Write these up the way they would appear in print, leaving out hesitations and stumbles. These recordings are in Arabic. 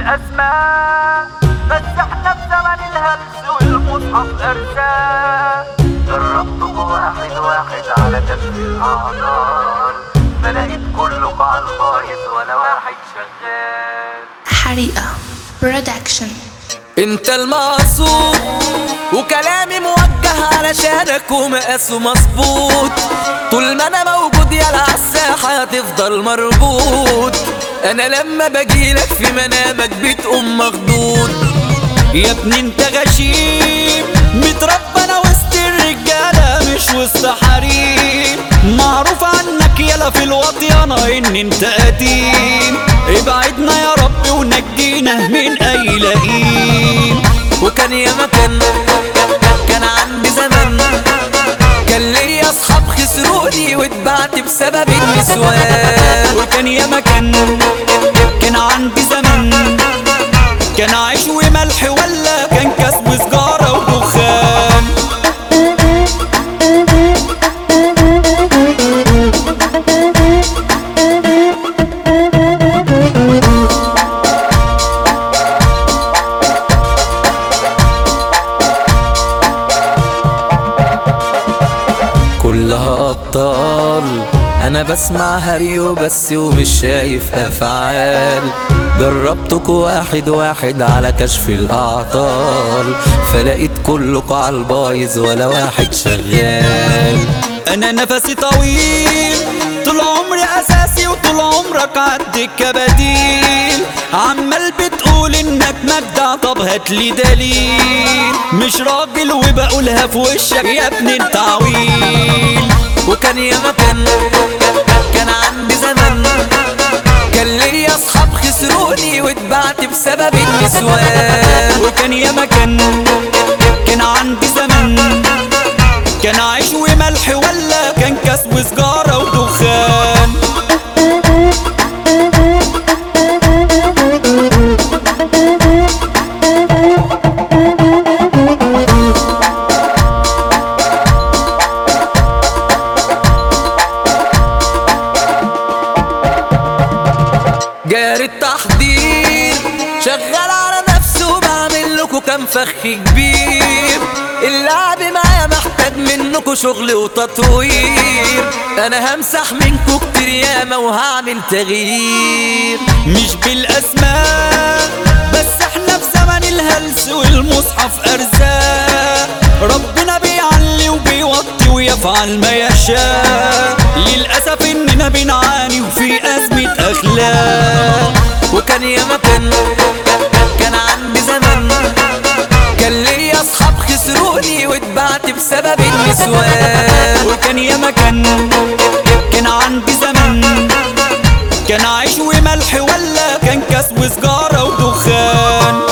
بالأسماء، بس احنا في زمن الهلس والمصحف أرزاق. جربتكم واحد واحد على كشف الأعذار، ما لقيت كله على البايظ ولا واحد شغال. حريقة برودكشن. انت المقصود وكلامي موجه علشانك ومقاسه مظبوط، طول ما انا موجود يلا عالساحة هتفضل مربوط. انا لما بجيلك في منامك بتقوم مخضوض. يا ابني انت غشيم متربى وسط الرجالة مش وسط حريم، معروف عنك يلا في الوطيانة ان انت قديم. ابعدنا يا رب ونجينا من اي لئيم. وكان يا مكان كان عندي زمان، كان ليا اصحاب خسروني واتبعت بسبب النسوان. وكان يا مكان كان عندي زمان، كان عيش وملح ولا كان كاس وسجارة ودخان. كلها أبطال أنا بسمع هري وبس ومش شايف أفعال. جربتكوا واحد واحد على كشف الأعطال، فلقيت كلكوا عالبايظ ولا واحد شغال. أنا نفسي طويل طول عمري أساسي وطول عمرك عالدكة بديل. عمال بتقول إنك مجدع، طب هاتلي دليل. مش راجل وبقولها في وشك يا ابني انت عويل. وكان يا مكان كان عندي زمان، كان ليا اصحاب خسروني واتبعت بسبب النسوان. وكان يا مكان كان عندي زمان، كان عيش وملح ولا كان كاس وسجارة ودخان. جاري التحضير شغال على نفسه وبعمل لكم كام فخ كبير. اللعب معايا محتاج منكم شغل وتطوير، انا همسح منكم كتير ياما وهعمل تغيير. مش بالاسماء بس احنا في زمن الهلس والمصحف ارزاق. ربنا بيعلي وبيوطي ويفعل ما يشاء. للاسف اننا بنعاني وفي ازمة اخلاق. وكان يا مكان كان عندي زمان، كان ليا اصحاب خسروني واتبعت بسبب النسوان. وكان يا مكان كان عندي زمان، كان عيش وملح ولا كان كاس وسجارة ودخان.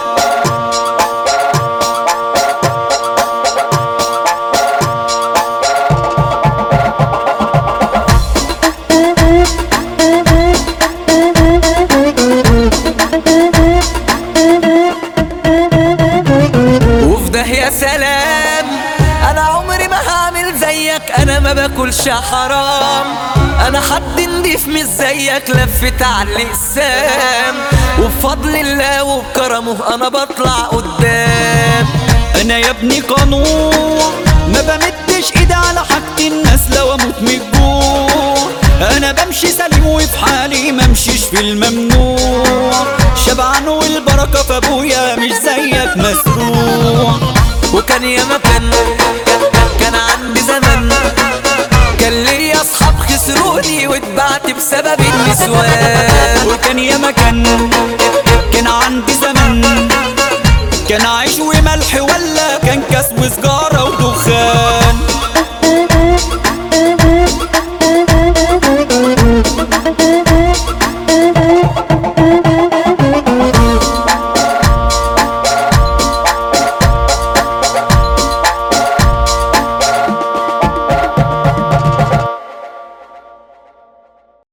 يا سلام انا عمري ما هعمل زيك، انا ما باكلش حرام. انا حد نضيف مش زيك لفت على الاقسام، وبفضل الله وبكرمه انا بطلع قدام. انا يا ابني قانون ما بمدش ايدي على حاجة الناس لو اموت من الجوع. انا بمشي سليم وفي حالي ممشيش في الممنوع. شبعان والبركة في ابويا مش زيك مسروع. وكان يا مكان كان عندي زمان، كان ليا اصحاب خسروني واتبعت بسبب النسوان. وكان يا مكان كان عندي زمان، كان عيش وملح ولا كان كاس وسجارة